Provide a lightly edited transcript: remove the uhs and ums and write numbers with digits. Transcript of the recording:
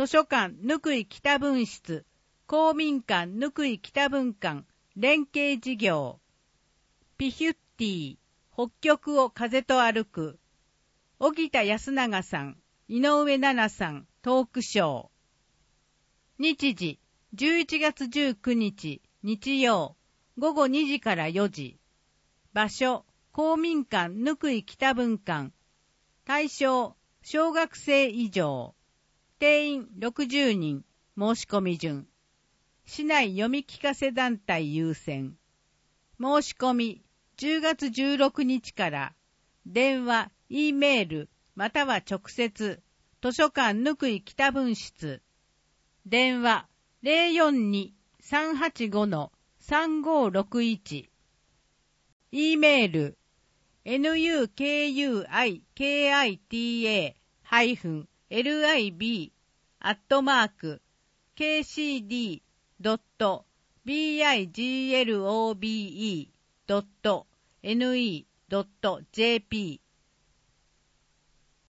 図書館ぬくい北分室、公民館ぬくい北分館、連携事業。ピヒュッティ、北極を風と歩く。荻田康永さん、井上奈々さん、トークショー。日時、11月19日、日曜、午後2時から4時。場所、公民館ぬくい北分館。対象、小学生以上。定員60人、申し込み順。市内読み聞かせ団体優先。申し込み、10月16日から、電話、E メール、または直接、図書館ぬくい北分室。電話、042-385-3561。E メール、nukita-lib@kcd.biglobe.ne.jp